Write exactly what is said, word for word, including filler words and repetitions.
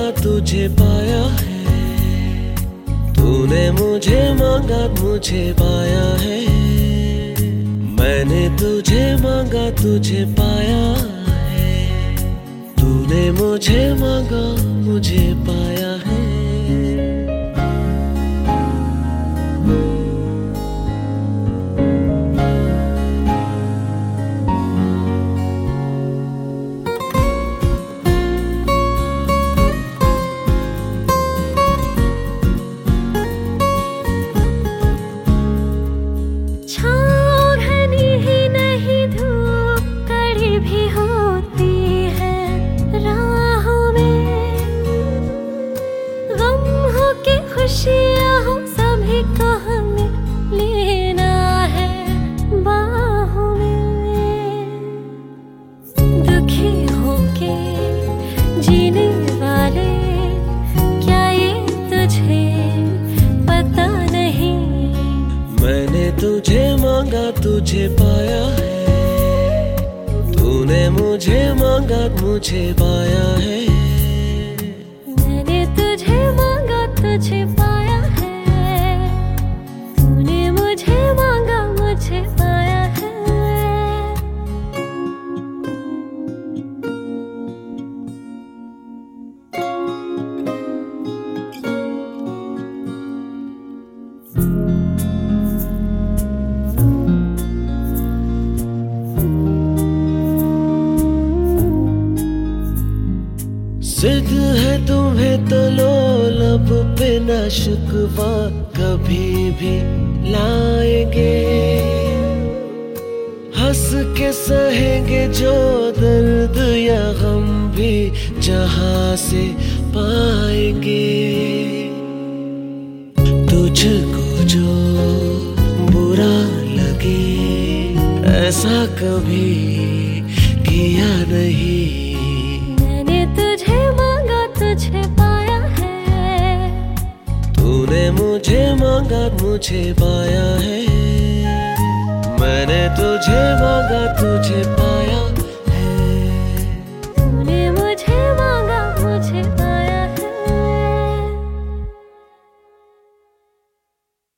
तुझे पाया है, तूने मुझे मांगा मुझे पाया है। मैंने तुझे मांगा तुझे पाया है, तूने मुझे मांगा मुझे पाया है। खुशियाँ हो सभी को हमें लेना है बाहों में। दुखी होके जीने वाले क्या ये तुझे पता नहीं। मैंने तुझे मांगा तुझे पाया है, तूने मुझे मांगा मुझे पाया है। मैंने तुझे मांगा तुझे पाया है, तूने मुझे मांगा मुझे पाया है। जिद है तुम्हें तो लो लब पे न शिकवा कभी भी लाएंगे। हंस के सहेंगे जो दर्द या गम भी जहां से पाएंगे। तुझको जो बुरा लगे ऐसा कभी किया नहीं। तुझे पाया है, तूने मुझे मांगा मुझे पाया है। मैंने तुझे मांगा तुझे पाया।